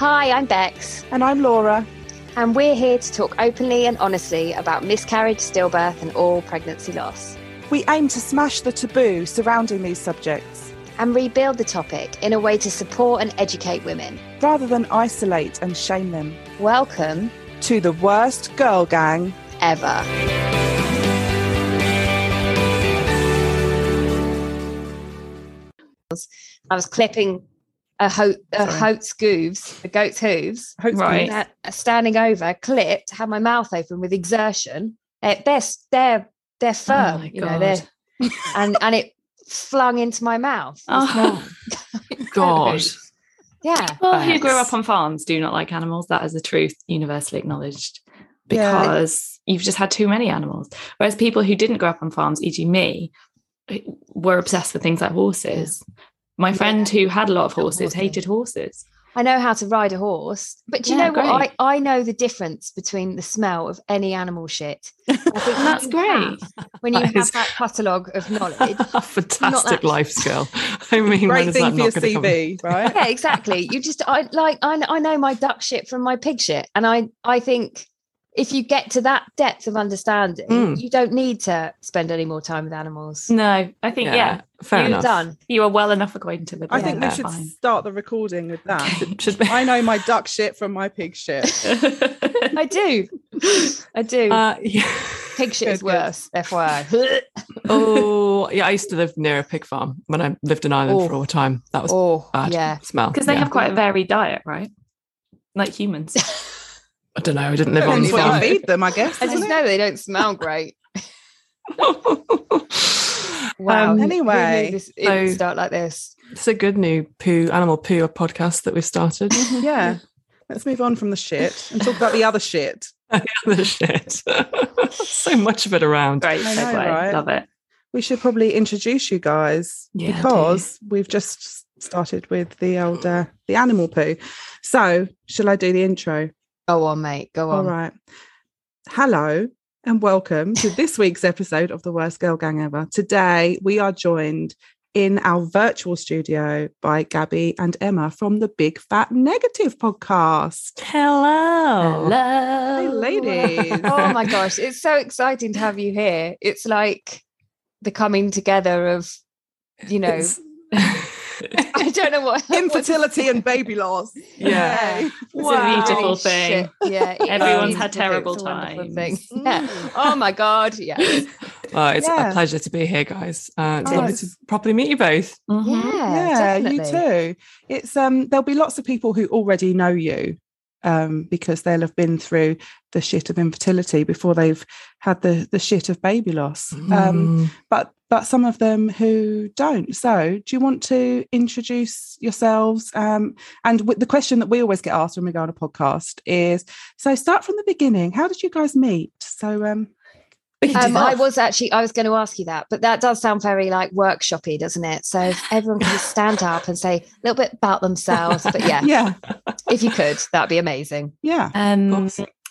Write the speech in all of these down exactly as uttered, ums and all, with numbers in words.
Hi, I'm Bex. And I'm Laura. And we're here to talk openly and honestly about miscarriage, stillbirth and all pregnancy loss. We aim to smash the taboo surrounding these subjects. And rebuild the topic in a way to support and educate women. Rather than isolate and shame them. Welcome to the worst girl gang ever. I was clipping a, ho- a goat's hooves, a goat's hooves, right. uh, standing over, clipped, had my mouth open with exertion. Uh, they're they're they're firm, oh you know, they're, and and it flung into my mouth. Oh God! Yeah. People who grew up on farms do not like animals. That is the truth, universally acknowledged, because yeah. you've just had too many animals. Whereas people who didn't grow up on farms, for example me, were obsessed with things like horses. My friend yeah. who had a lot of horses, horses hated horses. I know how to ride a horse, but do you yeah, know what? I, I know the difference between the smell of any animal shit. I think that's great. When you that have is that catalogue of knowledge. A fantastic life skill. I mean, great thing for your C V, right? Yeah, exactly. You just, I like, I, I know my duck shit from my pig shit. And I, I think if you get to that depth of understanding, mm. you don't need to spend any more time with animals. No, I think, yeah, yeah fair you're enough. Done. You are well enough acquainted with I them. think we yeah, should fine. start the recording with that. Should be. I know my duck shit from my pig shit. I do. I do. Uh, yeah. Pig shit is worse, F Y I. Oh, yeah, I used to live near a pig farm when I lived in Ireland oh. for a time. That was oh, bad yeah. smell. Because they yeah. have quite a varied diet, right? Like humans. I don't know. I didn't live on the farm. What you feed them, I guess. I just it? know they don't smell great. Wow. Um, anyway, this, it so, start like this. It's a good new poo animal poo podcast that we've started. Yeah. Let's move on from the shit and talk about the other shit. The other shit. So much of it around. Great segue. Know, right? Love it. We should probably introduce you guys yeah, because we've just started with the old uh, the animal poo. So, shall I do the intro? Go on, mate. Go on. All right. Hello and welcome to this week's episode of The Worst Girl Gang Ever. Today, we are joined in our virtual studio by Gabby and Emma from the Big Fat Negative podcast. Hello. Hello. Hey, ladies. Oh, my gosh. It's so exciting to have you here. It's like the coming together of, you know... I don't know what infertility and baby loss. Yeah, it's wow. a beautiful thing. Shit. Yeah, everyone's had terrible times. Yeah. Oh my god. Yeah. Well, it's yeah. a pleasure to be here, guys. Uh, it's oh, lovely to properly meet you both. Mm-hmm. Yeah, yeah, definitely. you too. It's um, there'll be lots of people who already know you. Um, because they'll have been through the shit of infertility before they've had the the shit of baby loss. Mm. Um, but but some of them who don't. So do you want to introduce yourselves? Um, and w- the question that we always get asked when we go on a podcast is, so start from the beginning. How did you guys meet? So um, Um, I was actually, I was going to ask you that, but that does sound very like workshoppy, doesn't it? So if everyone can just stand up and say a little bit about themselves, but yeah, yeah, if you could, that'd be amazing. Yeah. Um,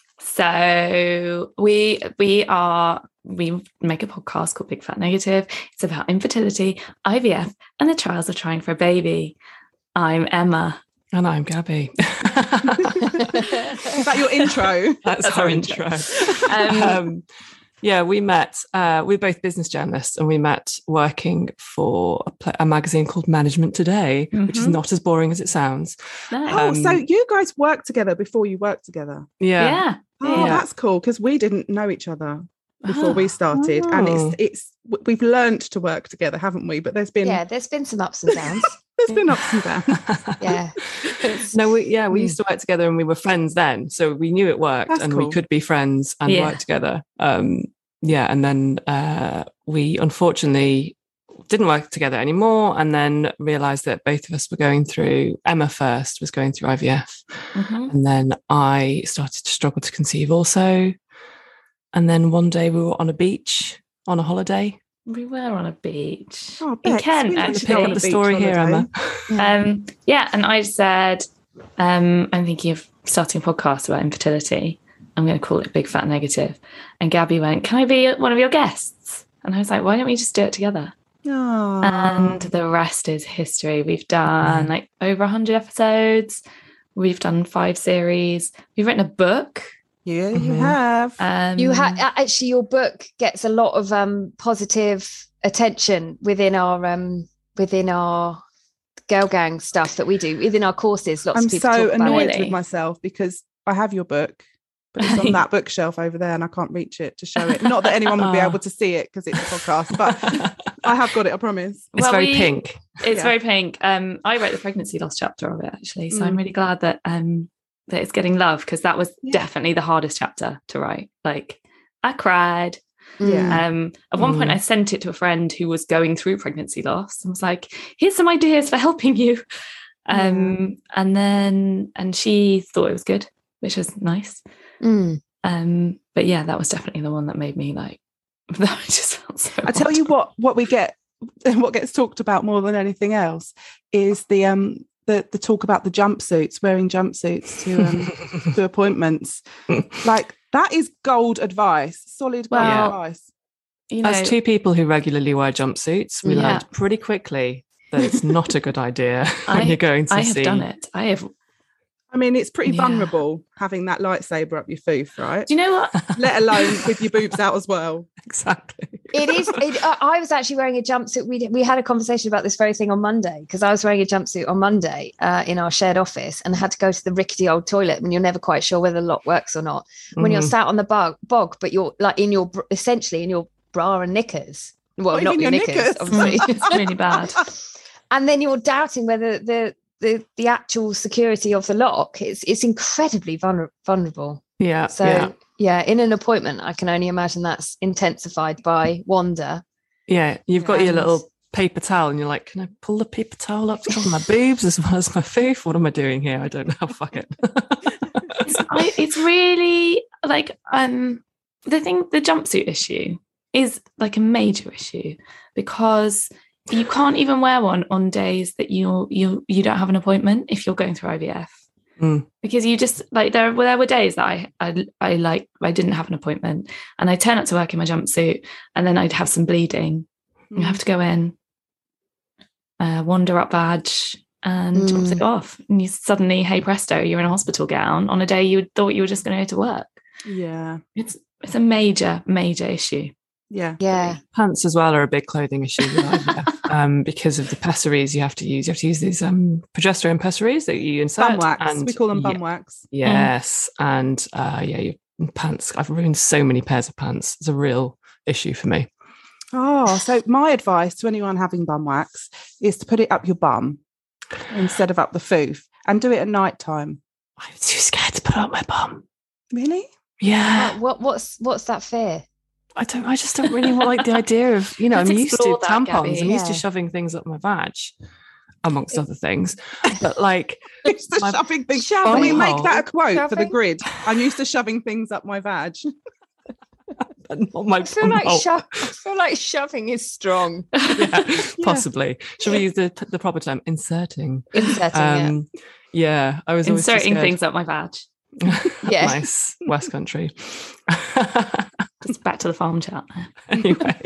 so we, we are, we make a podcast called Big Fat Negative. It's about infertility, I V F, and the trials of trying for a baby. I'm Emma. And I'm Gabby. Is that your intro? That's, That's our, our intro. intro. um, um, Yeah, we met, uh, we're both business journalists and we met working for a, pl- a magazine called Management Today, mm-hmm. which is not as boring as it sounds. No. Oh, um, so you guys worked together before you worked together? Yeah. Yeah. Oh, yeah. That's cool because we didn't know each other before we started. Oh. And it's, it's, we've learned to work together, haven't we? But there's been... Yeah, there's been some ups and downs. There's been ups and downs. Yeah. No, we yeah, we used to work together and we were friends then. So we knew it worked. That's and cool. We could be friends and yeah. work together. Um Yeah, and then uh, we unfortunately didn't work together anymore and then realised that both of us were going through, Emma first was going through I V F, mm-hmm. and then I started to struggle to conceive also. And then one day we were on a beach on a holiday. We were on a beach oh, in Kent, actually. Pick up the story here, Emma. um, yeah, and I said, um, I'm thinking of starting a podcast about infertility. I'm going to call it Big Fat Negative. And Gabby went, can I be one of your guests? And I was like, why don't we just do it together? Aww. And the rest is history. We've done like over one hundred episodes. We've done five series. We've written a book. Yeah, you mm-hmm. have. Um, you have actually. Your book gets a lot of um, positive attention within our um, within our girl gang stuff that we do within our courses. Lots I'm of people so talk annoyed about it. with myself because I have your book, but it's on that bookshelf over there, and I can't reach it to show it. Not that anyone would be able to see it because it's a podcast, but I have got it. I promise. It's well, very we, pink. It's yeah. very pink. Um, I wrote the pregnancy loss chapter of it actually, so mm. I'm really glad that um that it's getting love, because that was yeah. definitely the hardest chapter to write. Like, I cried. Yeah. Um, at one mm. point I sent it to a friend who was going through pregnancy loss and was like, here's some ideas for helping you. Um, yeah. and then and she thought it was good, which was nice. Mm. Um, but yeah, that was definitely the one that made me like that just felt so I tell you what what we get what gets talked about more than anything else is the um the the talk about the jumpsuits, wearing jumpsuits to um to appointments. Like, that is gold advice, solid gold well, advice. You know, as two people who regularly wear jumpsuits, we yeah. learned pretty quickly that it's not a good idea when I, you're going to I see. have done it. I have. I mean, it's pretty yeah. vulnerable having that lightsaber up your foof, right? Do you know what? Let alone with your boobs out as well. Exactly. It is. It, uh, I was actually wearing a jumpsuit. We we had a conversation about this very thing on Monday, because I was wearing a jumpsuit on Monday uh, in our shared office, and had to go to the rickety old toilet when you're never quite sure whether the lock works or not. When mm. you're sat on the bog, bog, but you're like in your essentially in your bra and knickers. Well, not, not your knickers, knickers. Obviously. It's really bad. And then you're doubting whether the the the actual security of the lock is it's incredibly vulner- vulnerable. Yeah. So yeah. yeah, in an appointment, I can only imagine that's intensified by wonder. Yeah, you've got and... your little paper towel, and you're like, can I pull the paper towel up to cover my boobs as well as my face? What am I doing here? I don't know. Fuck it. it's, I, it's really like um the thing. The jumpsuit issue is like a major issue, because you can't even wear one on days that you you you don't have an appointment if you're going through I V F. Mm. Because you just like there there were days that I, I I like I didn't have an appointment, and I turn up to work in my jumpsuit, and then I'd have some bleeding. Mm. You have to go in, uh, wander up badge, and mm. jumpsuit off, and you suddenly, hey presto, you're in a hospital gown on a day you thought you were just going to go to work. Yeah, it's it's a major major issue. Yeah, yeah. Pants as well are a big clothing issue with I V F, um, because of the pessaries you have to use. You have to use these um, progesterone pessaries that you insert. Bum wax. And we call them bum yeah, wax. Yes, mm. and uh, yeah, your pants. I've ruined so many pairs of pants. It's a real issue for me. Oh, so my advice to anyone having bum wax is to put it up your bum instead of up the foof, and do it at night time. I'm too scared to put it up my bum. Really? Yeah. What, what what's what's that fear? I don't. I just don't really like the idea of, you know, Let's I'm used to that, tampons. Gabby. I'm used yeah. to shoving things up my vag, amongst other things. But like, used to shoving things. Can we make that a quote shoving? For the grid? I'm used to shoving things up my vag. But not my I feel like hole. sho- I feel like shoving is strong. Yeah, possibly. Should we use the the proper term? Inserting. Inserting. Um, yeah. yeah, I was inserting things up my vag. Yeah. Nice West Country. Just back to the farm chat. Anyway,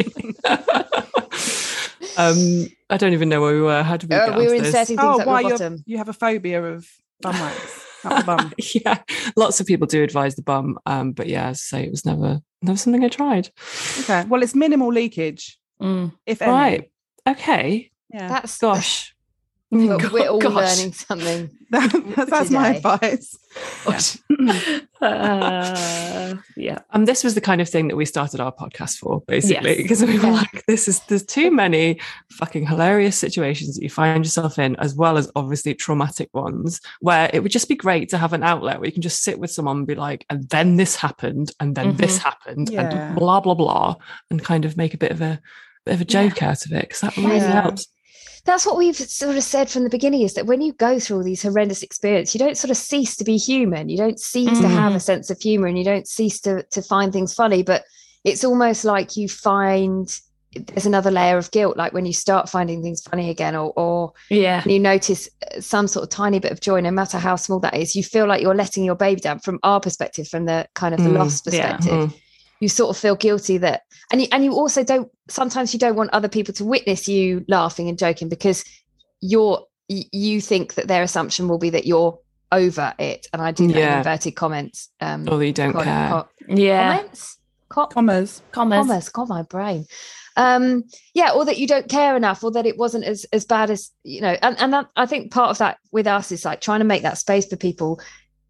um, I don't even know where we were. How did we? Uh, get we were onto inserting this? things oh, up why the bottom. you have a phobia of bum wax up the bum? Yeah, lots of people do advise the bum, um, but yeah, as I say, it was never never something I tried. Okay, well, it's minimal leakage, mm. if any. Right. Okay. Yeah. That's gosh. We're, God, we're all gosh. learning something. that, that's my advice. Yeah. uh, yeah. And um, this was the kind of thing that we started our podcast for, basically, yes. because we were yeah. like, "This is there's too many fucking hilarious situations that you find yourself in, as well as obviously traumatic ones, where it would just be great to have an outlet where you can just sit with someone and be like, and then this happened, and then mm-hmm. this happened, yeah. and blah blah blah, and kind of make a bit of a bit of a joke yeah. out of it, because that really yeah. helps." That's what we've sort of said from the beginning, is that when you go through all these horrendous experiences, you don't sort of cease to be human. You don't cease mm-hmm. to have a sense of humor, and you don't cease to, to find things funny. But it's almost like you find there's another layer of guilt, like when you start finding things funny again, or, or yeah, you notice some sort of tiny bit of joy, no matter how small that is. You feel like you're letting your baby down from our perspective, from the kind of the mm, loss perspective. Yeah. Mm. You sort of feel guilty that, and you, and you also don't, sometimes you don't want other people to witness you laughing and joking, because you're, you think that their assumption will be that you're over it, and I do that Yeah. in inverted comments. Um, Or you don't co- care. co- Yeah. Comments? Co- Commas. Commas. commas. God, my brain. Um, yeah, or that you don't care enough, or that it wasn't as as bad as, you know. And and that, I think part of that with us is like trying to make that space for people,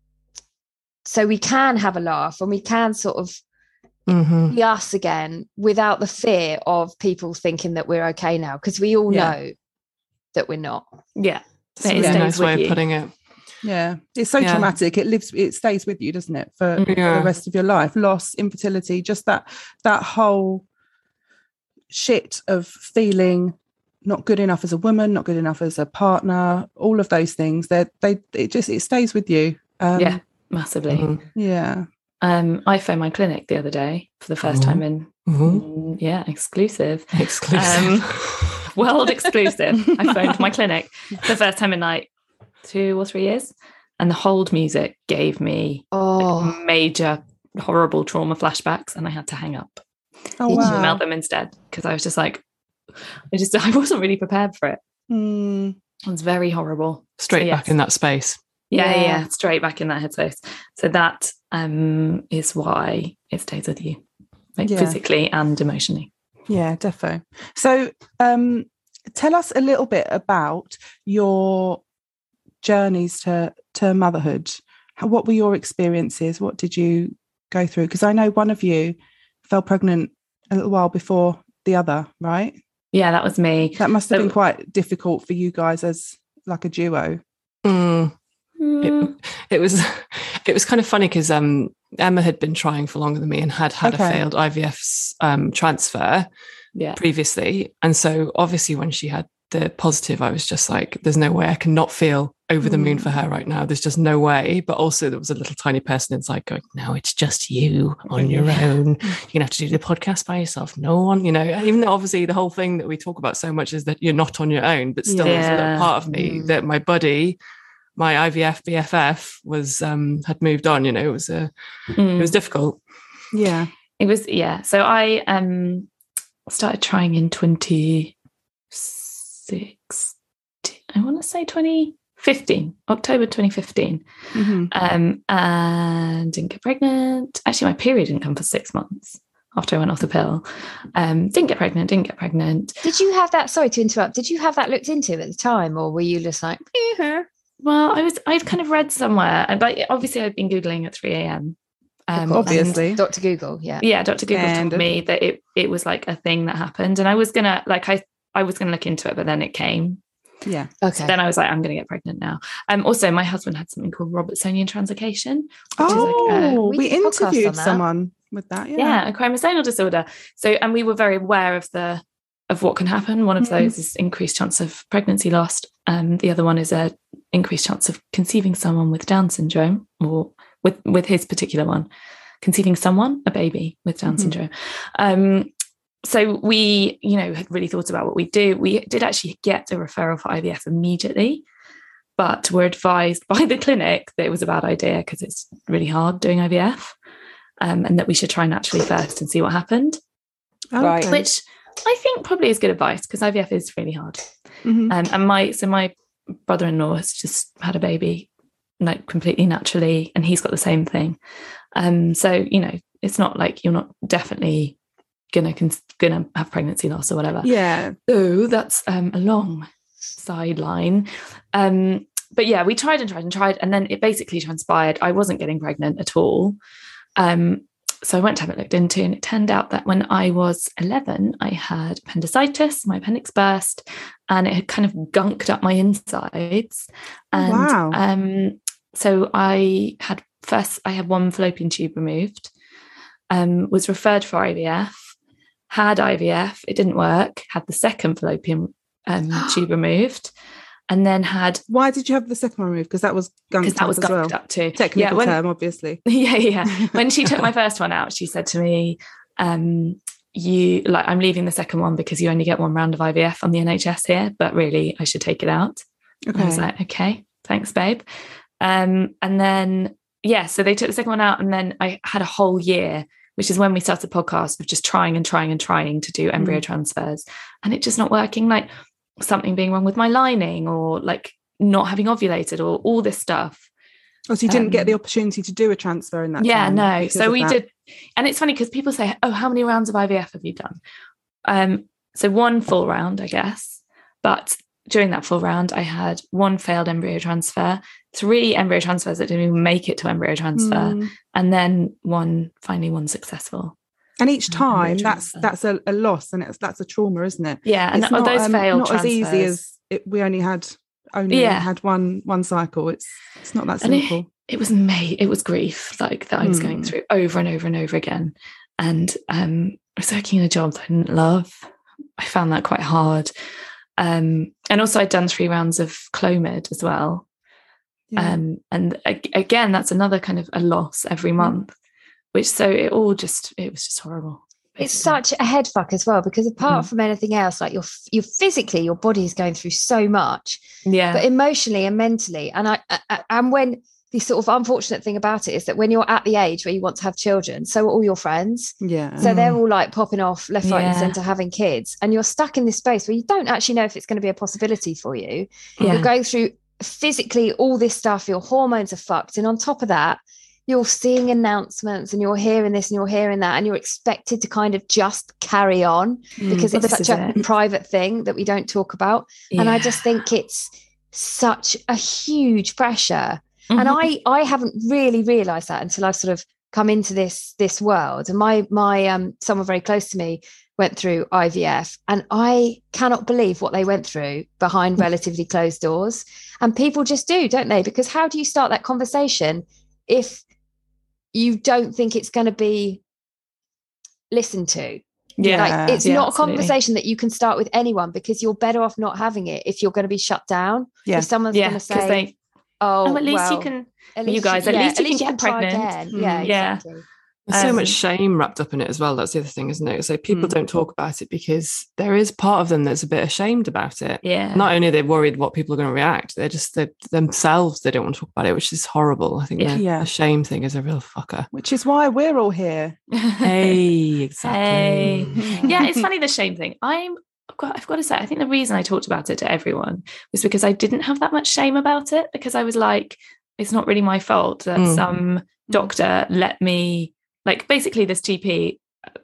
so we can have a laugh and we can sort of Mm-hmm. be us again without the fear of people thinking that we're okay now, because we all Yeah. know that we're not. Yeah. It's It a really stays nice with way you. of putting it. Yeah, it's so Yeah. traumatic. It lives, it stays with you, doesn't it, for, for Yeah. the rest of your life? Loss, infertility, just that that whole shit of feeling not good enough as a woman, not good enough as a partner. All of those things, they they it just it stays with you. Um, Yeah, massively. Mhm. yeah. Um, I phoned my clinic the other day for the first Oh. time in, Mhm. mm, yeah, exclusive. Exclusive. Um, world exclusive. I phoned my clinic for the first time in like two or three years, and the hold music gave me Oh, like, major horrible trauma flashbacks, and I had to hang up. Oh Did you Email wow. them instead, because I was just like, I just I wasn't really prepared for it. Mm, It was very horrible. Straight So, back yes. in that space. Yeah, yeah, Yeah. yeah, straight back in that headspace. So that um is why it stays with you, like Yeah. physically and emotionally. yeah, defo. So, um, tell us a little bit about your journeys to to motherhood. How, what were your experiences? What did you go through? Because I know one of you fell pregnant a little while before the other, right? Yeah, that was me. That must have So- been quite difficult for you guys as like a duo. Mm. Mm, It, it was it was kind of funny because um, Emma had been trying for longer than me and had had Okay. a failed I V F um, transfer yeah, previously. And so obviously when she had the positive, I was just like, there's no way I can not feel over the moon for her right now. There's just no way. But also there was a little tiny person inside going, no, it's just you on your own. You're gonna have to do the podcast by yourself. No one, you know, even though obviously the whole thing that we talk about so much is that you're not on your own, but still there's a little Yeah. part of me Mm. that my buddy, my I V F B F F was um had moved on, you know. It was a Mm. it was difficult. Yeah. it was. Yeah, so I um started trying in twenty sixteen. I want to say twenty fifteen, October twenty fifteen, Mhm. um, and didn't get pregnant. Actually, my period didn't come for six months after I went off the pill. Um, didn't get pregnant. Didn't get pregnant. did you have that? Sorry to interrupt. Did you have that looked into at the time, or were you just like, eh, Well, I was. I'd kind of read somewhere, and but obviously I'd been googling at three a.m. Um, Obviously. Doctor Google? Yeah. yeah, Doctor Google And- told me that it it was like a thing that happened, and I was gonna like I I was gonna look into it, but then it came. Yeah. Okay. So then I was like, I'm gonna get pregnant now. Um, also, my husband had something called Robertsonian translocation. Which is like, uh, Oh, we we did a podcast on interviewed that. someone with that. Yeah. yeah, a chromosomal disorder. So, and we were very aware of the of what can happen. One of Mhm. those is increased chance of pregnancy loss. Um, the other one is a increased chance of conceiving someone with Down syndrome, or with with his particular one, conceiving someone, a baby with Down Mhm. syndrome. Um, so we, you know, had really thought about what we do. We did actually get a referral for I V F immediately, but were advised by the clinic that it was a bad idea because it's really hard doing I V F, um, and that we should try naturally first and see what happened. Right. Okay. Which I think probably is good advice because I V F is really hard. Mhm. Um, and my so my brother-in-law has just had a baby, like completely naturally, and he's got the same thing. Um, so you know, it's not like you're not definitely gonna cons- gonna have pregnancy loss or whatever. Yeah. So that's um, a long sideline. Um, but yeah, we tried and tried and tried, and then it basically transpired I wasn't getting pregnant at all. Um, so I went to have it looked into, and it turned out that when I was eleven, I had appendicitis, my appendix burst, and it had kind of gunked up my insides. Oh, And wow. um, so I had first, I had one fallopian tube removed, um, was referred for I V F, had I V F, it didn't work, had the second fallopian um, tube removed, and then had, Why did you have the second one removed? Because that was because gunked that up was as well. gunked up too. Technical yeah, when, term, obviously. yeah, yeah. When she took my first one out, she said to me, um, you like, I'm leaving the second one because you only get one round of I V F on the N H S here, but really I should take it out. Okay. I was like, okay, thanks, babe. Um, and then, yeah, so they took the second one out, and then I had a whole year, which is when we started the podcast, of just trying and trying and trying to do embryo Mm. transfers, and it just not working, like something being wrong with my lining, or like not having ovulated, or all this stuff. Oh, so you didn't um, get the opportunity to do a transfer in that yeah, time? no. So we that. did, and it's funny because people say, oh, how many rounds of I V F have you done? Um, so one full round, I guess. But during that full round, I had one failed embryo transfer, three embryo transfers that didn't even make it to embryo transfer, mm. and then one, finally one successful. And each time that's that's a, a loss, and it's that's a trauma, isn't it? Yeah, and it's not, not, those um, failed not transfers. as easy as it, we only had only yeah. had one one cycle. It's it's not that simple. It, it was made. It was grief like that I was mm. going through over and over and over again. And um, I was working in a job that I didn't love. I found that quite hard. Um, and also I'd done three rounds of Clomid as well. Yeah. Um, and ag- again, that's another kind of a loss every month, mm. which so it all just, it was just horrible. Basically. It's such a head fuck as well, because apart mm. from anything else, like you're, you're physically, your body is going through so much, yeah, but emotionally and mentally. And I, I and when the sort of unfortunate thing about it is that when you're at the age where you want to have children, so are all your friends. Yeah. So they're all like popping off left, right, yeah. and centre having kids. And you're stuck in this space where you don't actually know if it's going to be a possibility for you. Yeah. You're going through physically all this stuff, your hormones are fucked. And on top of that, you're seeing announcements and you're hearing this and you're hearing that, and you're expected to kind of just carry on mm, because it's such a it. private thing that we don't talk about. Yeah. And I just think it's such a huge pressure. Mm-hmm. And I, I haven't really realised that until I've sort of come into this this world. And my my um someone very close to me went through I V F, and I cannot believe what they went through behind relatively closed doors. And people just do, don't they? Because how do you start that conversation if you don't think it's going to be listened to? Yeah, like, it's yeah, not absolutely. a conversation that you can start with anyone, because you're better off not having it if you're going to be shut down. Yeah. If someone's yeah, going to say, they, oh, oh, at least well, you can, at least you guys, you, at yeah, least you at least can get pregnant. Mm. Yeah, yeah. exactly. There's so Um, much shame wrapped up in it as well. That's the other thing, isn't it? So people mm. don't talk about it because there is part of them that's a bit ashamed about it. Yeah. Not only are they worried what people are going to react, they're just they're, themselves, they don't want to talk about it, which is horrible. I think Yeah. the, Yeah. the shame thing is a real fucker. Which is why we're all here. Hey, exactly. Hey. Yeah, it's funny, the shame thing. I'm I've got, I've got to say, I think the reason I talked about it to everyone was because I didn't have that much shame about it, because I was like, it's not really my fault that Mm. some doctor let me, like, basically this G P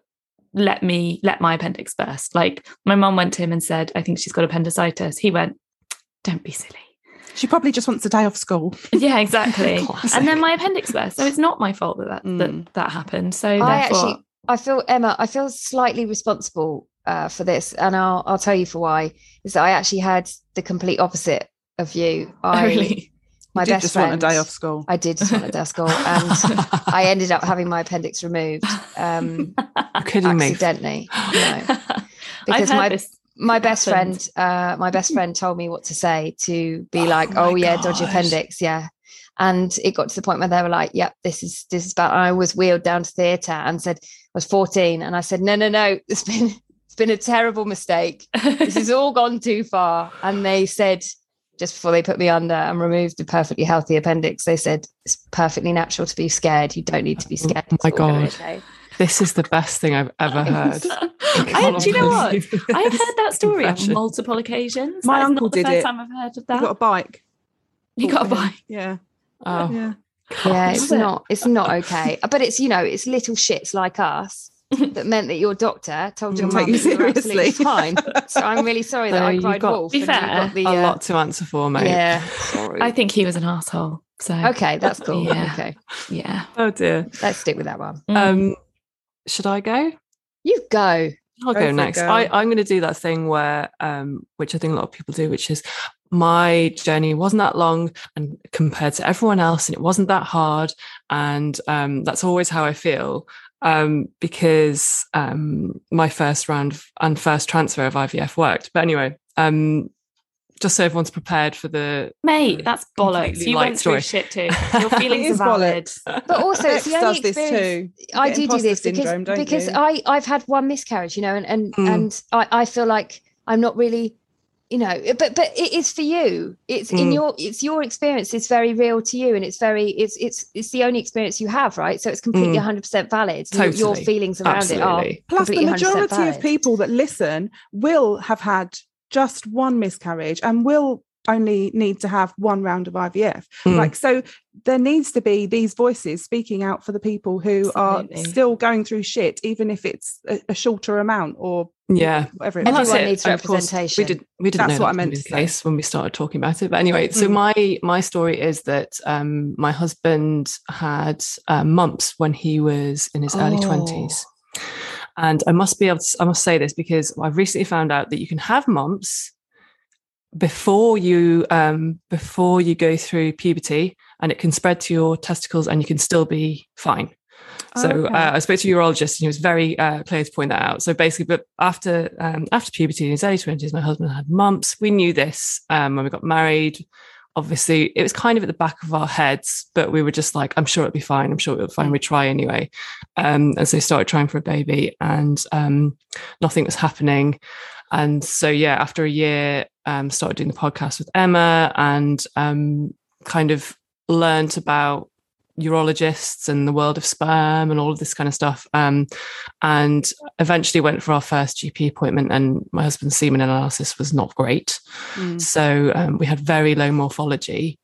let me let my appendix burst. Like, my mum went to him and said, I think she's got appendicitis. He went, don't be silly. She probably just wants a day off school. Yeah, exactly. And then my appendix burst. So it's not my fault that that, Mm. that, that happened. So I therefore, actually, I feel, Emma, I feel slightly responsible uh, for this, and I'll I'll tell you for why. Is that I actually had the complete opposite of you. I, really, my you did best just friend, want a day off school. I did just want a day off school, and I ended up having my appendix removed. Um, You're kidding me. accidentally, no, I've because heard my this my best happened. friend, uh, my best friend told me what to say to be Oh like, my oh yeah, dodgy gosh. appendix, yeah. And it got to the point where they were like, yep, this is this is bad. And I was wheeled down to theatre and said, I was fourteen, and I said, no, no, no, it's been it's been a terrible mistake. This has all gone too far. And they said, just before they put me under and removed the perfectly healthy appendix, they said, it's perfectly natural to be scared. You don't need to be scared. Oh my It's all gonna be God. okay. This is the best thing I've ever heard. I, do you know what? I've heard that story on Confession. multiple occasions. My That is uncle not the did first it. time I've heard of You that. got a bike. You got a Bought for him. bike. Yeah. Oh, Yeah. Yeah, Is it's it? not it's not okay. But it's, you know, it's little shits like us that meant that your doctor told your Take mum you that you were absolutely seriously. fine. So I'm really sorry that So I you've cried got- wolf. Be and you fair, got the, a uh, lot to answer for, mate. Yeah, sorry. I think he was an asshole. So Okay, that's cool. Yeah. Okay, yeah. Oh dear. let's stick with that one. Mm. Um, should I go? You go. I'll Go go for it, next. girl. I, I'm going to do that thing where, um, which I think a lot of people do, which is my journey wasn't that long and compared to everyone else, and it wasn't that hard. And um, that's always how I feel, um, because um, my first round of, and first transfer of I V F worked. But anyway, um, just so everyone's prepared for the Mate, that's bollocks. completely You light went through story. shit too. Your feelings It is are valid. bollocks. But also, it's Bex the only does this experience. too. You I get do do imposter this because syndrome, don't because you? I I've had one miscarriage, you know, and and Mm. and I, I feel like I'm not really, you know, but but it is for you. It's in Mm. your it's your experience. It's very real to you, and it's very it's it's it's the only experience you have, right? So it's completely Mm. one hundred percent valid. Your- Your Totally. feelings around Absolutely. it are Plus, the completely one hundred percent majority of valid. people that listen will have had just one miscarriage and will only need to have one round of I V F. Mm. Like, so there needs to be these voices speaking out for the people who Absolutely. Are still going through shit, even if it's a, a shorter amount or yeah, whatever. It Everyone is. needs representation. We did. We didn't That's know what that I meant was to the case say. when we started talking about it. But anyway, so mm. my my story is that um, my husband had uh, mumps when he was in his oh. early twenties. And I must be able to, I must say this because I've recently found out that you can have mumps before you um, before you go through puberty, and it can spread to your testicles, and you can still be fine. So okay. uh, I spoke to a urologist, and he was very uh, clear to point that out. So basically, but after um, after puberty in his early twenties, my husband had mumps. We knew this um, when we got married. Obviously, it was kind of at the back of our heads, but we were just like, I'm sure it'll be fine. I'm sure it'll be fine. We try anyway. Um, and so started trying for a baby, and um, nothing was happening. And so, yeah, after a year, um, started doing the podcast with Emma, and um, kind of learned about urologists and the world of sperm and all of this kind of stuff. Um, and eventually went for our first G P appointment, and my husband's semen analysis was not great. Mm. So um, we had very low morphology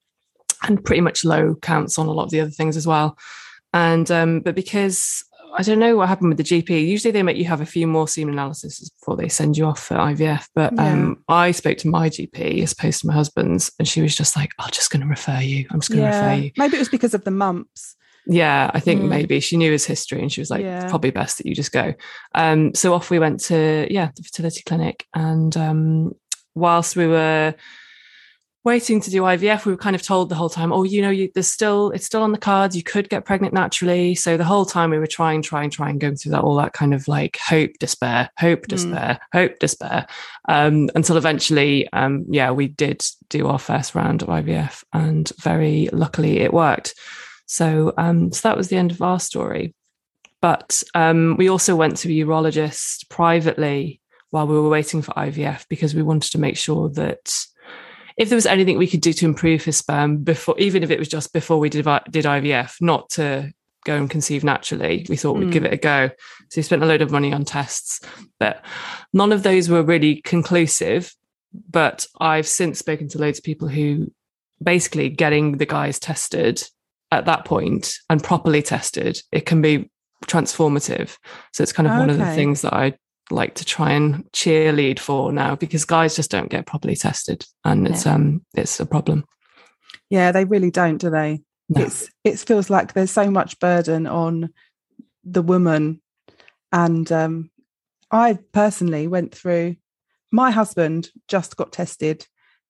and pretty much low counts on a lot of the other things as well. And um, but because I don't know what happened with the G P. Usually they make you have a few more semen analysis before they send you off for I V F. But yeah. um, I spoke to my G P as opposed to my husband's, and she was just like, I'm just going to refer you. I'm just going to yeah. refer you. Maybe it was because of the mumps. Yeah, I think mm. maybe she knew his history, and she was like, yeah. it's probably best that you just go. Um, so off we went to, yeah, the fertility clinic. And um, whilst we were waiting to do I V F, we were kind of told the whole time, oh, you know, you, there's still, it's still on the cards. You could get pregnant naturally. So the whole time we were trying, trying, trying, going through that, all that kind of like hope, despair, hope, despair, mm. hope, despair, um, until eventually, um, yeah, we did do our first round of I V F, and very luckily it worked. So, um, so that was the end of our story. But um, we also went to a urologist privately while we were waiting for I V F, because we wanted to make sure that if there was anything we could do to improve his sperm before, even if it was just before we did, did I V F, not to go and conceive naturally, we thought we'd mm. give it a go. So we spent a load of money on tests, but none of those were really conclusive. But I've since spoken to loads of people who basically getting the guys tested at that point and properly tested, it can be transformative. So it's kind of okay. one of the things that I like to try and cheerlead for now, because guys just don't get properly tested, and it's yeah. um it's a problem. Yeah, they really don't, do they? No. It's it feels like there's so much burden on the woman. And um I personally went through, my husband just got tested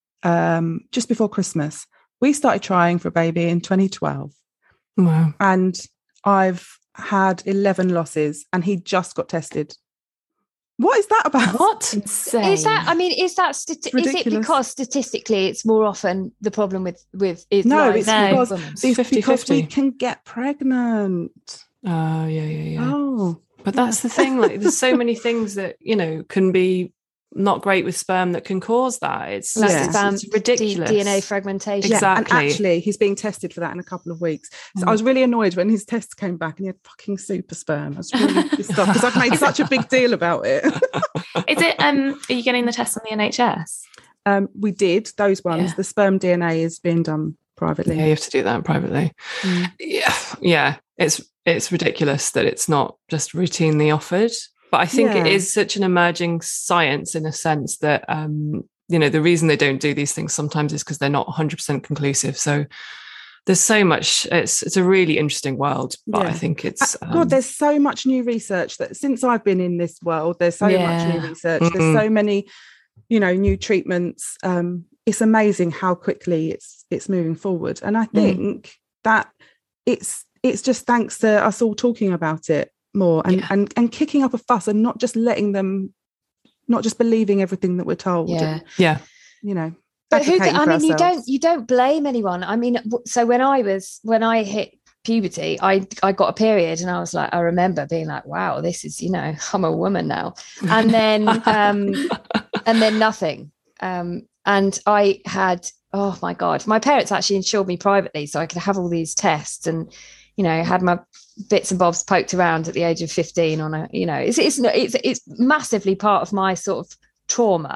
um just before Christmas. We started trying for a baby in twenty twelve. Wow. And I've had eleven losses, and he just got tested. What is that about? What? Insane. Is that, I mean, is that, stati- is it because statistically it's more often the problem with, with is no, it's no. because, it's fifty, because fifty. We can get pregnant. Oh, yeah, yeah, yeah. Oh. But that's the thing, like there's so many things that, you know, can be not great with sperm that can cause that. It's, like yeah. sperm, it's ridiculous. D- DNA fragmentation. Exactly. Yeah, and actually, he's being tested for that in a couple of weeks. So mm. I was really annoyed when his tests came back and he had fucking super sperm. I was really pissed off because I've made such a big deal about it. Is it? Um, are you getting the tests on the N H S? Um, we did those ones. Yeah. The sperm D N A is being done privately. Yeah, you have to do that privately. Mm. Yeah, yeah. It's it's ridiculous that it's not just routinely offered. But I think yeah. it is such an emerging science in a sense that, um, you know, the reason they don't do these things sometimes is because they're not one hundred percent conclusive. So there's so much, it's it's a really interesting world, but yeah. I think it's... Um, God, there's so much new research that since I've been in this world, there's so yeah. much new research. Mm-hmm. There's so many, you know, new treatments. Um, it's amazing how quickly it's it's moving forward. And I think mm. that it's it's just thanks to us all talking about it more and, yeah. and and kicking up a fuss and not just letting them, not just believing everything that we're told. Yeah, and, yeah. You know, but who? I mean, ourselves. you don't you don't blame anyone. I mean, so when I was when I hit puberty, I I got a period, and I was like, I remember being like, wow, this is, you know, I'm a woman now, and then um, and then nothing, um, and I had, oh my God, my parents actually insured me privately so I could have all these tests, and you know, had my bits and bobs poked around at the age of fifteen on a, you know, it's it's it's it's massively part of my sort of trauma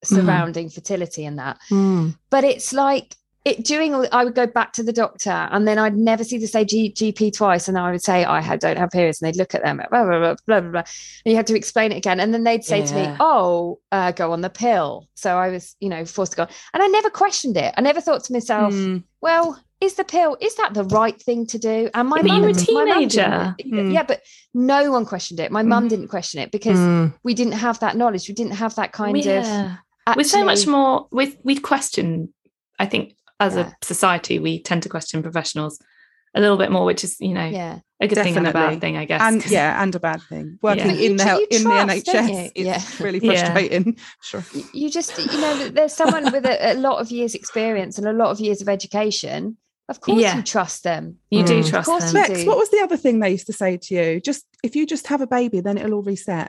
surrounding mm. fertility and that. Mm. But it's like it doing all, I would go back to the doctor and then I'd never see the same G, GP twice. And I would say, I had, don't have periods. And they'd look at them, blah, blah, blah, blah, blah, blah. And you had to explain it again. And then they'd say yeah. to me, oh, uh, go on the pill. So I was, you know, forced to go. And I never questioned it. I never thought to myself, mm. well, is the pill, is that the right thing to do? And my yeah, mum, you were a teenager. Mm. Yeah, but no one questioned it. My mm. mum didn't question it because mm. we didn't have that knowledge. We didn't have that kind yeah. of... Actually, we're so much more, with we question, I think, as yeah. a society, we tend to question professionals a little bit more, which is, you know, yeah. a good Definitely. thing and a bad thing, I guess. And yeah, and a bad thing. Working yeah. in the you, you in trust, the N H S, it's yeah. really frustrating. Yeah. Sure. You just, you know, there's someone with a, a lot of years experience and a lot of years of education. Of course yeah. you trust them. You mm. do trust of course them. Lex, what was the other thing they used to say to you? Just if you just have a baby, then it'll all reset.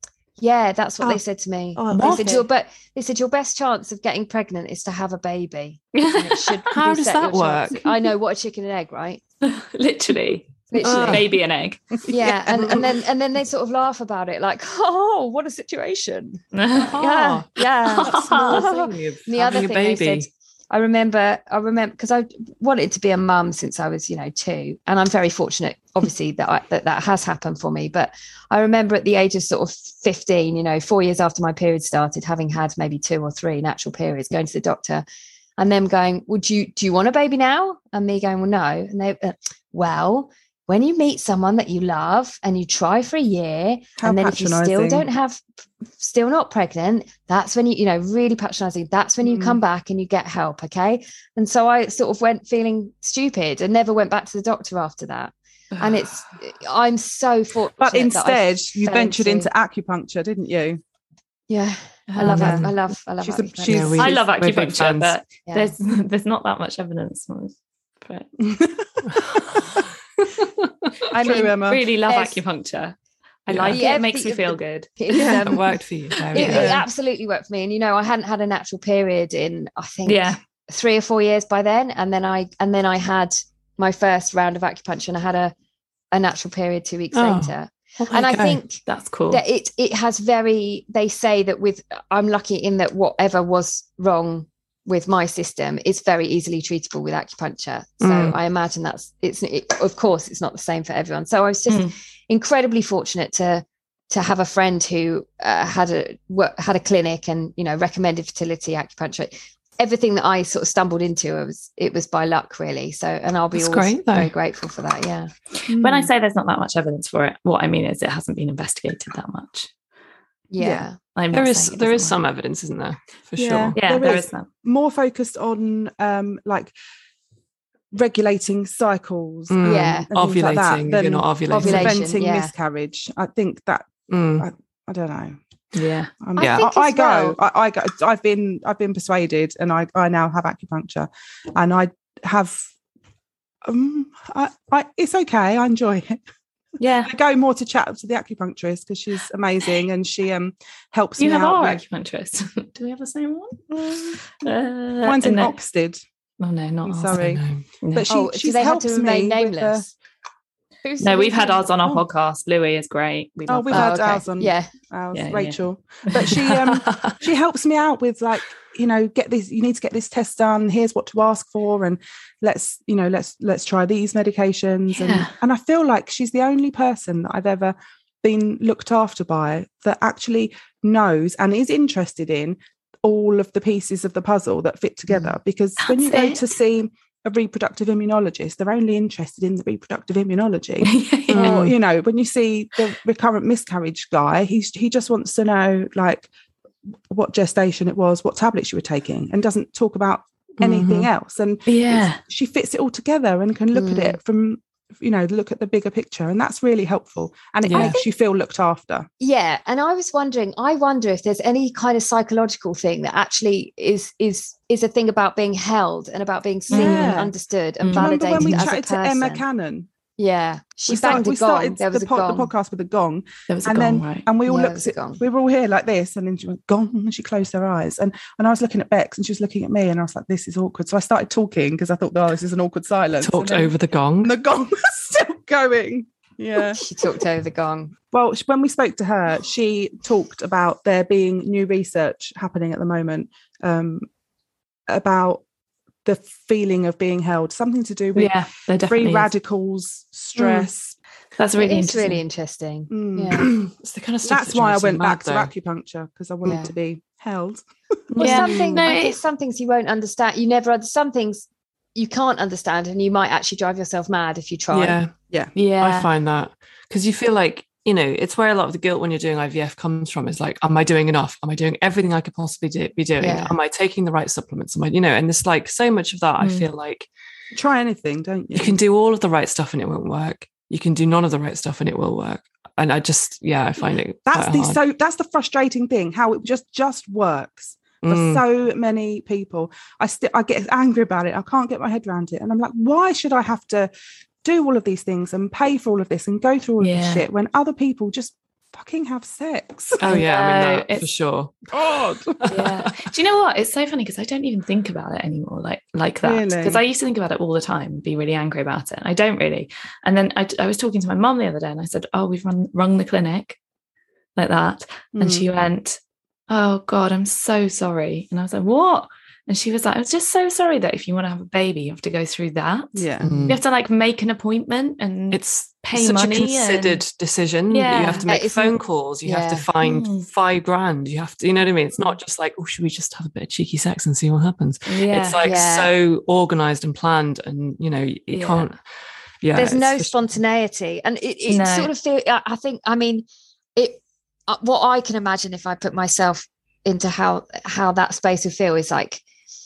Yeah, that's what oh. they said to me. Oh, they said your but they said your best chance of getting pregnant is to have a baby. And it should How does that work? Chance. I know, what a chicken and egg, right? Literally. Literally. Oh. Baby and egg. Yeah, yeah. And, and then and then they sort of laugh about it, like, oh, what a situation. Oh. Yeah, yeah. That small thing of the other having thing a baby. they said, I remember, I remember because I wanted to be a mum since I was, you know, two, and I'm very fortunate, obviously, that I, that that has happened for me. But I remember at the age of sort of fifteen, you know, four years after my period started, having had maybe two or three natural periods, going to the doctor, and them going, "Would you do you want a baby now?" And me going, "Well, no." And they, uh, well, when you meet someone that you love and you try for a year, How and then if you still don't have, still not pregnant, that's when you, you know, really patronizing, that's when you mm. come back and you get help. Okay. And so I sort of went feeling stupid and never went back to the doctor after that. And it's, I'm so fortunate. But instead you ventured into, into acupuncture, didn't you? Yeah. I love um, it. I love, I love she's acupuncture. A, she's, yeah, we, I love acupuncture, but yeah. there's, there's not that much evidence. But... I mean, True, Emma. really love acupuncture. I yeah. like yeah, it. It makes me feel good. It, yeah, um, it worked for you. It, it absolutely worked for me. And, you know, I hadn't had a natural period in, I think, yeah. three or four years by then. And then I, and then I had my first round of acupuncture and I had a, a natural period two weeks oh. later. And I think that's cool. That it, it has very, they say that with, I'm lucky in that whatever was wrong with my system, it's very easily treatable with acupuncture. So mm. I imagine that's it's it, of course it's not the same for everyone. So I was just mm. incredibly fortunate to to have a friend who uh, had a had a clinic and, you know, recommended fertility acupuncture. Everything that I sort of stumbled into, it was it was by luck, really. So, and I'll be that's always great, very grateful for that. Yeah. Mm. When I say there's not that much evidence for it, what I mean is it hasn't been investigated that much. Yeah. yeah. I'm there is there is work. some evidence, isn't there? For yeah, sure. Yeah, there, there is, is some. More focused on um like regulating cycles, mm. um, yeah, ovulating. Like that, if you're not ovulating, preventing yeah. miscarriage. I think that mm. I, I don't know. Yeah, um, I yeah. think I, I go. well. I, I go. I've been. I've been persuaded, and I. I now have acupuncture, and I have. Um, I. I. It's okay. I enjoy it. Yeah, I go more to chat to the acupuncturist because she's amazing and she um helps you me have out. our with... acupuncturist. Do we have the same one? Uh, Mine's in no. Oxted. Oh no, not I'm ours. sorry, no. but she oh, she's they helps had to remain me nameless. With the... No, we've had ours on our oh. podcast. Louis is great. We oh, we've that. had oh, okay. ours on. Yeah, ours, yeah Rachel. Yeah. But she um she helps me out with, like, you know, get this. You need to get this test done. Here's what to ask for, and let's you know let's let's try these medications. Yeah. And and I feel like she's the only person that I've ever been looked after by that actually knows and is interested in all of the pieces of the puzzle that fit together. Mm. Because That's when you go it. to see a reproductive immunologist, they're only interested in the reproductive immunology. yeah. Or, you know, when you see the recurrent miscarriage guy, he's he just wants to know, like, what gestation it was, what tablets you were taking, and doesn't talk about anything mm-hmm. else. And yeah, she fits it all together and can look mm. at it from, you know, look at the bigger picture, and that's really helpful, and it yeah. makes you feel looked after. Yeah. And I was wondering, I wonder if there's any kind of psychological thing that actually is is is a thing about being held and about being seen yeah. and understood and mm. validated. Remember when we as chatted a person? to Emma Cannon? Yeah, she we banged started, we a gong. started There was the, a po- gong. the podcast with a gong. There was a and gong, then, right? And we all yeah, looked at, we were all here like this, and then she went gong, and she closed her eyes. And and I was looking at Bex, and she was looking at me, and I was like, this is awkward. So I started talking because I thought, oh, this is an awkward silence. Talked over the gong. And the gong was still going. Yeah. She talked over the gong. Well, when we spoke to her, she talked about there being new research happening at the moment um, about the feeling of being held, something to do with yeah, free is. radicals, stress. Mm. That's really it's interesting. really interesting. Mm. Yeah. It's the kind of stuff That's why I went back though. to acupuncture, because I wanted yeah. to be held. Well, yeah. something no, I it, guess some things you won't understand. You never understand. Some things you can't understand, and you might actually drive yourself mad if you try. Yeah, yeah, yeah. I find that because you feel like, you know, it's where a lot of the guilt when you're doing I V F comes from. Is like, am I doing enough? Am I doing everything I could possibly do, be doing? Yeah. Am I taking the right supplements? Am I, you know, and it's like so much of that. Mm. I feel like try anything, don't you? You can do all of the right stuff and it won't work. You can do none of the right stuff and it will work. And I just, yeah, I find it. That's the hard. so that's the frustrating thing. How it just just works for mm. so many people. I still I get angry about it. I can't get my head around it, and I'm like, why should I have to do all of these things and pay for all of this and go through all yeah. of this shit when other people just fucking have sex? Oh yeah, I mean that it's, for sure. God. Yeah. Do you know what? It's so funny because I don't even think about it anymore, like like that. Because really? I used to think about it all the time, and be really angry about it. And I don't really. And then I, I was talking to my mum the other day, and I said, "Oh, we've run rung the clinic, like that," mm. and she went, "Oh God, I'm so sorry." And I was like, "What?" And she was like, "I was just so sorry that if you want to have a baby, you have to go through that. Yeah, mm. you have to like make an appointment and it's pay such money a considered and... decision. Yeah, you have to make it's, phone calls. You yeah. have to find mm. five grand. You have to, you know what I mean? It's not just like, oh, should we just have a bit of cheeky sex and see what happens? Yeah, it's like yeah. so organized and planned, and you know, you yeah. can't. Yeah, there's no just... spontaneity, and it, it no. sort of feel. I think. I mean, it. Uh, what I can imagine if I put myself into how how that space would feel is like.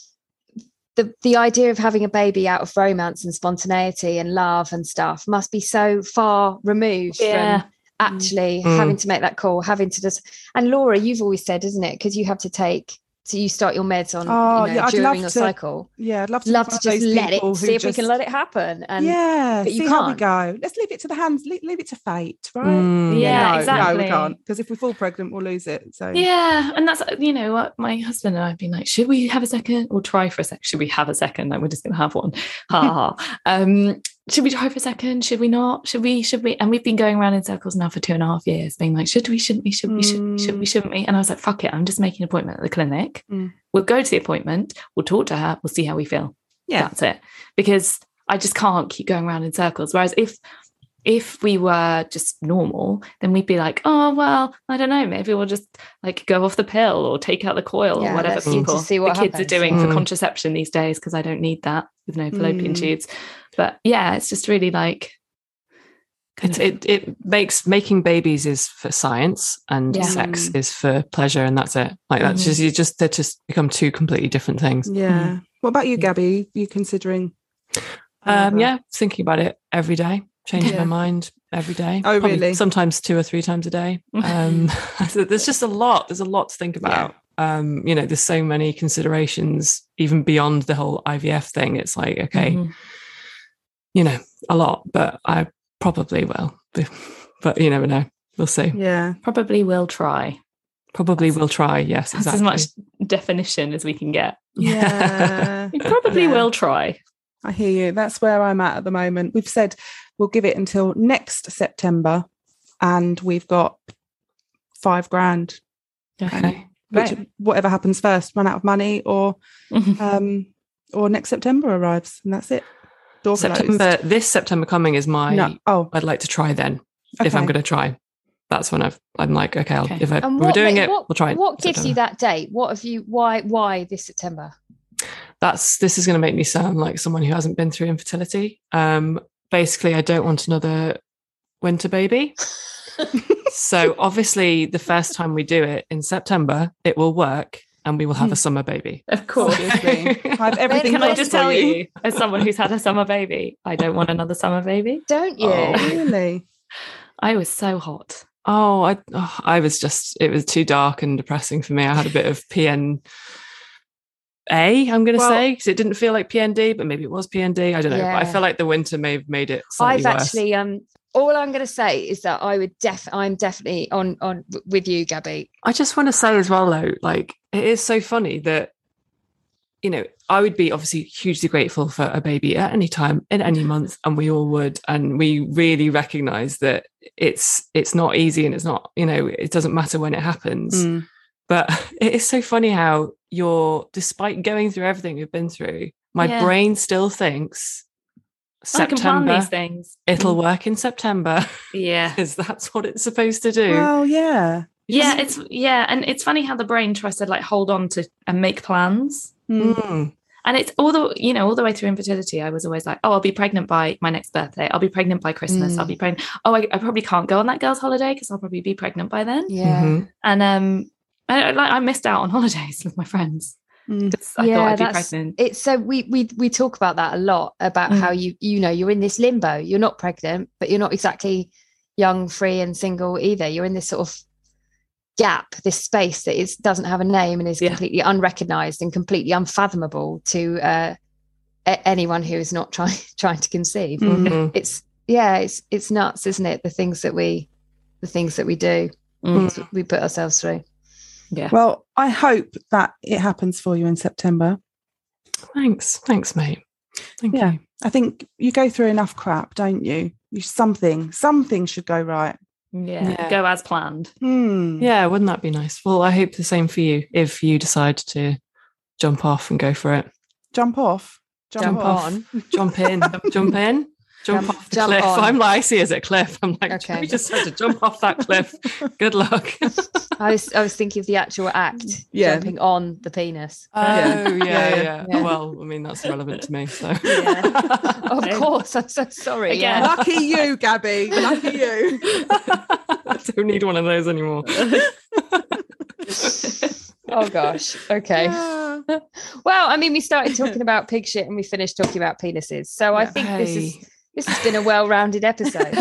The, the idea of having a baby out of romance and spontaneity and love and stuff must be so far removed yeah. from actually mm. having to make that call, having to just. And Laura, you've always said, isn't it? Because you have to take, so you start your meds on oh, you know, yeah, during your to, cycle. Yeah, I'd love to, love to just let it, see if just, we can let it happen. And yeah, but you see can't. how we go. Let's leave it to the hands, leave, leave it to fate, right? Mm. Yeah, no, exactly. No, we can't, because if we fall pregnant, we'll lose it. So yeah, and that's, you know what, my husband and I've been like, should we have a second or try for a second? Should we have a second? Like, we're just going to have one. Ha ha. Um, should we try for a second? Should we not? Should we? Should we? And we've been going around in circles now for two and a half years, being like, should we? Shouldn't we? Should we? Should we? Should we? Shouldn't we? And I was like, fuck it. I'm just making an appointment at the clinic. Mm. We'll go to the appointment. We'll talk to her. We'll see how we feel. Yeah, that's it. Because I just can't keep going around in circles. Whereas if if we were just normal, then we'd be like, oh well, I don't know. Maybe we'll just like go off the pill or take out the coil yeah, or whatever people see what the kids happens. are doing mm. for contraception these days. Because I don't need that with no fallopian mm. tubes. But yeah, it's just really like it, it it makes making babies is for science and yeah. sex is for pleasure, and that's it. Like that's mm. just you just they just become two completely different things. Yeah. Mm. What about you, Gabby? Are you considering? Um, yeah, thinking about it every day, changing yeah. my mind every day. Oh, Probably really? Sometimes two or three times a day. Um, so there's just a lot. There's a lot to think about. Yeah. Um, you know, there's so many considerations even beyond the whole I V F thing. It's like, okay, mm-hmm. you know, a lot, but I probably will. But you never know. We'll see. Yeah, probably will try. Probably will try. Yes, that's exactly. as much definition as we can get. Yeah, we probably yeah. will try. I hear you. That's where I'm at at the moment. We've said we'll give it until next September, and we've got five grand. Okay. Which, whatever happens first, run out of money, or um, or next September arrives, and that's it. Door September. Closed. This September coming is my. No. Oh, I'd like to try then. Okay. If I'm going to try, that's when I've. I'm like, okay, I'll, okay. if I, and we're what, doing it, what, we'll try. What gives September. You that date? What have you? Why? Why this September? That's. This is going to make me sound like someone who hasn't been through infertility. Um, basically, I don't want another winter baby. So obviously the first time we do it in September, it will work and we will have a summer baby. Of course. I have everything. Can I just tell you? you, as someone who's had a summer baby, I don't want another summer baby. Don't you? Oh, really? I was so hot. Oh, I oh, I was just, it was too dark and depressing for me. I had a bit of P N A, I'm going to well, say, because it didn't feel like P N D, but maybe it was P N D. I don't know. Yeah. But I feel like the winter may have made it slightly I've worse. actually, um, all I'm going to say is that I would def, I'm definitely on on with you, Gabby. I just want to say as well, though, like it is so funny that you know, I would be obviously hugely grateful for a baby at any time, in any month, and we all would. And we really recognize that it's it's not easy, and it's not, you know, it doesn't matter when it happens. Mm. But it is so funny how you're, despite going through everything you've been through, my yeah. brain still thinks September, these things. It'll work in September. Yeah. Because that's what it's supposed to do. Well, yeah. Yeah, it's yeah, and it's funny how the brain tries to like hold on to and make plans. Mm. And it's all the, you know, all the way through infertility, I was always like, oh, I'll be pregnant by my next birthday. I'll be pregnant by Christmas. Mm. I'll be pregnant. Oh, I, I probably can't go on that girl's holiday because I'll probably be pregnant by then. Yeah. Mm-hmm. And um, I, like I missed out on holidays with my friends. Mm. I yeah, thought I'd be that's, pregnant. It's so we we we talk about that a lot about mm. how you you know you're in this limbo. You're not pregnant, but you're not exactly young, free, and single either. You're in this sort of gap, this space that is doesn't have a name and is yeah. completely unrecognized and completely unfathomable to uh, a- anyone who is not trying trying to conceive. Mm-hmm. It's yeah, it's it's nuts, isn't it? The things that we the things that we do, mm. we put ourselves through. Yeah. Well, I hope that it happens for you in September. Thanks, thanks, mate. Thank yeah, you. I think you go through enough crap, don't you? You something something should go right. Yeah, yeah. Go as planned. Hmm. Yeah, wouldn't that be nice? Well, I hope the same for you if you decide to jump off and go for it. Jump off? Jump, jump off. on. Jump in. Jump in. Jump, jump off the jump cliff. On. I'm like, I see it as a cliff. I'm like, okay. we just had to jump off that cliff. Good luck. I was I was thinking of the actual act, yeah. jumping on the penis. Oh, yeah, yeah. yeah, yeah. yeah. Well, I mean, that's irrelevant to me. So, yeah. Of course, I'm so sorry. Again. Yeah. Lucky you, Gabby. Lucky you. I don't need one of those anymore. Oh gosh. Okay. Yeah. Well, I mean, we started talking about pig shit and we finished talking about penises. So yeah. I think hey. this is this has been a well-rounded episode.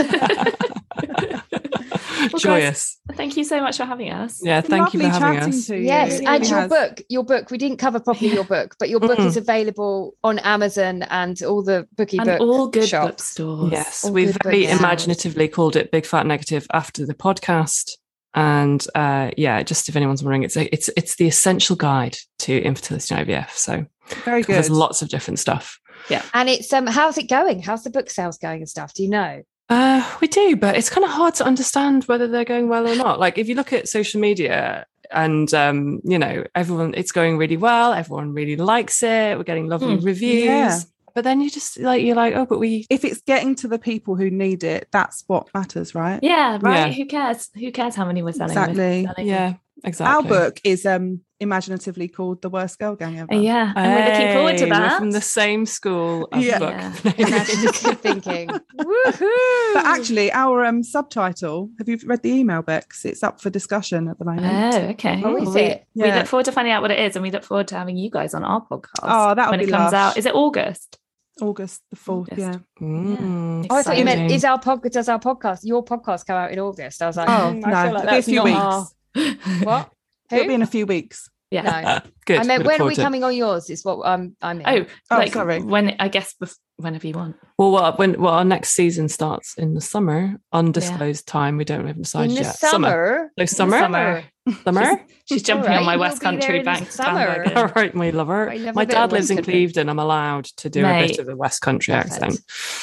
Well, joyous. Guys, thank you so much for having us. Yeah, thank Lovely you for having us. To you. Yes, it and really your has. book, your book. We didn't cover properly your book, but your book mm. is available on Amazon and all the bookie and book all good shops. bookstores. Yes, all we've very books. imaginatively called it Big Fat Negative after the podcast. And uh, yeah, just if anyone's wondering, it's a, it's it's the essential guide to infertility and I V F. So very good. There's lots of different stuff. Yeah, and it's um, how's it going? How's the book sales going and stuff? Do you know? Uh, we do, but it's kind of hard to understand whether they're going well or not. Like if you look at social media and, um, you know, everyone, it's going really well. Everyone really likes it. We're getting lovely mm, reviews. Yeah. But then you just like, you're like, oh, but we... If it's getting to the people who need it, that's what matters, right? Yeah, right. Yeah. Who cares? Who cares how many we're selling? Exactly. We're selling yeah, exactly. Our book is um, imaginatively called The Worst Girl Gang Ever. Yeah, and hey, we're looking forward to that. We're from the same school of yeah. book. Yeah. Imaginative thinking. Woohoo! But actually, our um, subtitle, have you read the email, Bex? It's up for discussion at the moment. Oh, okay. Oh, is we, it? We Yeah. look forward to finding out what it is, and we look forward to having you guys on our podcast. Oh, that'll when be it comes lush. out. Is it August? August the fourth, August. yeah. Mm. Oh, I thought you meant Exciting. is our podcast does our podcast your podcast come out in August? I was like, Oh, mm, I no, feel like it'll be a that's few not weeks. our- What? It'll Who? be in a few weeks. Yeah. No. Good. I meant We look when are forward we to it. coming on yours? Is what um, I mean. Oh, Oh, like sorry. when I guess bef- whenever you want. Well, what, when well, our next season starts in the summer, undisclosed time. We don't have decided in the yet. summer. So summer, Summer. summer. She's jumping All right, on my you'll West be there Country in the bank. summer. bandwagon. All right, my lover. I love My a bit dad of lives in West Country. Clevedon. I'm allowed to do a Mate. bit of the West Country Perfect. accent.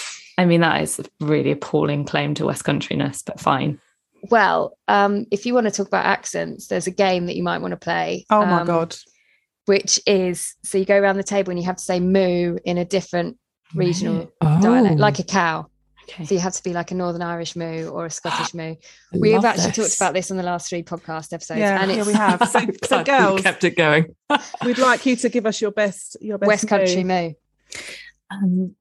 I mean, that is a really appalling claim to West Countryness, but fine. Well, um, if you want to talk about accents, there's a game that you might want to play. Oh my um, God. Which is so you go around the table and you have to say moo in a different regional Oh. dialect, like a cow. Okay. So you have to be like a Northern Irish moo or a Scottish moo. I We've love actually this. talked about this on the last three podcast episodes. Yeah, and yeah, it's we have. So, I'm so glad we girls, kept it going. we'd like you to give us your best, your best West Country moo. moo. Um,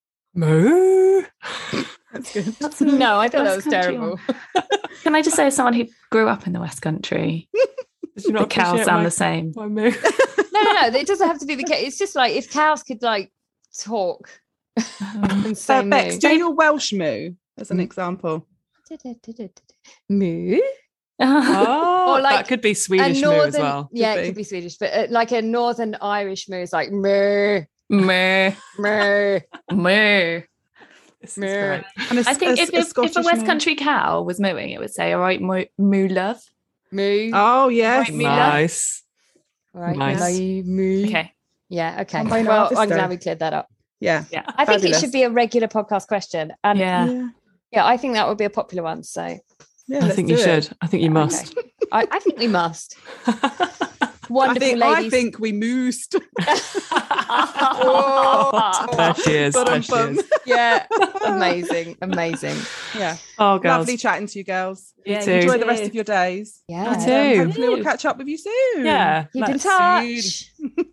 Moo. That's good. that's a No, I thought that West was Country terrible. one. Can I just say, as someone who grew up in the West Country, Did you the not cows appreciate sound my, the same. my moo? No, no, no. It doesn't have to be the case. It's just like if cows could like talk and say So, Bex, moo. do your Welsh moo as an Mm. example. Moo. Oh, Or like that could be Swedish moo as well. Yeah, Could it be. could be Swedish, but uh, like a Northern Irish moo is like moo, Meh, moo. meh. This is Moo. great. And a, I think a- if, a if, if Scottish a West moo. Country cow was mooing, it would say, all right, moo, moo love. Moo. Oh yes. Right, moo. Nice. All right, nice. moo, moo. Okay. Yeah. Okay. Combine Well, harvester. I'm glad we cleared that up. Yeah. Yeah. I think Fabulous. it should be a regular podcast question. And Yeah. Yeah. yeah, I think that would be a popular one. So Yeah, I let's think do you it. should. I think you must. okay. I, I think we must. I Wonderful think, I ladies. think we moosed. There she is. There she is. Yeah. Amazing. Amazing. Yeah. Oh, girls. Lovely chatting to you girls. Yeah, too. Enjoy you the rest too. of your days. Yeah. And, too. um, hopefully we'll catch up with you soon. Yeah. Keep in let's. touch.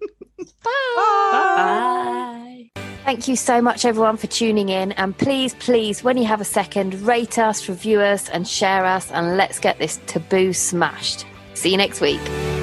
Bye. Thank you so much, everyone, for tuning in. And please, please, when you have a second, rate us, review us, and share us. And let's get this taboo smashed. See you next week.